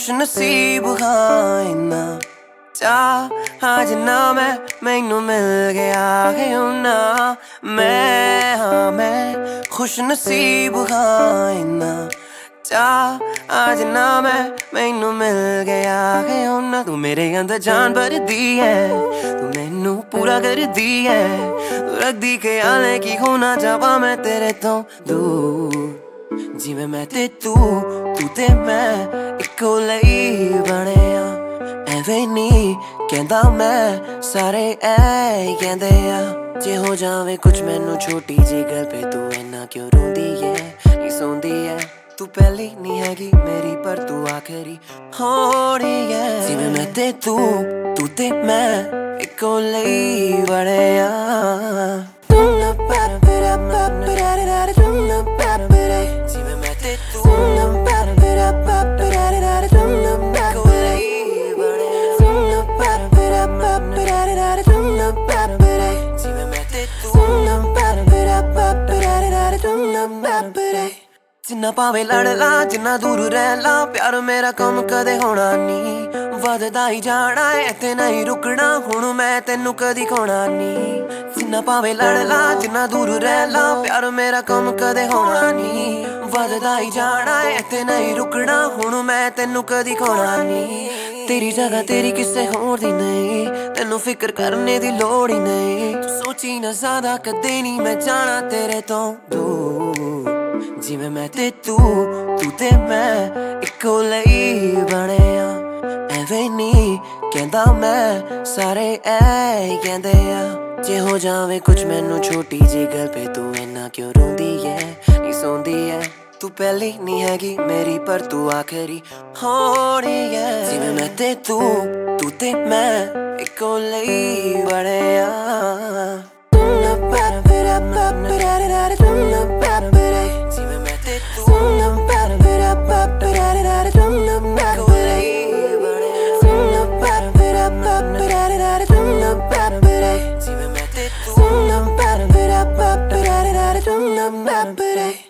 खुश नसीब हाँ इन्ना चाह आज ना मैनू मिल गया है ना मैं खुश नसीब हाँ इन्ना चाह आज ना मैनू मिल गया है ना तू मेरे अंदर जान भर दी है तू मैनू पूरा कर दी है तू रख दी ख्याल है कि होना चाहवा मैं तेरे तो दूर जिवें मैं ते तू ते मैं इक्को लई बने एवें नहीं कहंदा मैं सारे ऐ कहंदे आ जे हो जावे कुछ मैनू छोटी जी गल पे तू इन्ना क्यों रोंदी है नी सोंदी है तू पहली नहीं हैगी मेरी पर तू आखिरी होनी है जिवें मैं ते तू ते मैं इक्को लई बने जिन्ना भावे लड़ ला जिन्ना दूर रह ला प्यार मेरा कम कदे होना नी वधदा ही जाना है ते नहीं रुकना हुण मैं तेनू कदी खोना नी जिन्ना भावे लड़ ला जिन्ना दूर रह ला प्यार मेरा कम कदे होना नी वधदा ही जाना है ते नहीं रुकना हुण मैं तेनू कदी खोना नी तेरी जगह तेरी किसे होर दी नहीं तेनू फिक्र करने दी लोड़ ही नहीं तू सोची ना ज्यादा कदे नहीं मैं जाना तेरे तो दूर जिवें मैं ते तू ते मैं इक्को लई बने एवें नहीं कहंदा मैं सारे ऐ कहंदे आ जे हो जावे कुछ मैनू छोटी जी गल पे तू इन्ना क्यों रोंदी है नी सोंदी है तू पहली नहीं हैगी मेरी पर तू आखिरी होनी है जिवें मैं ते तू ते मैं इक्को लई बने But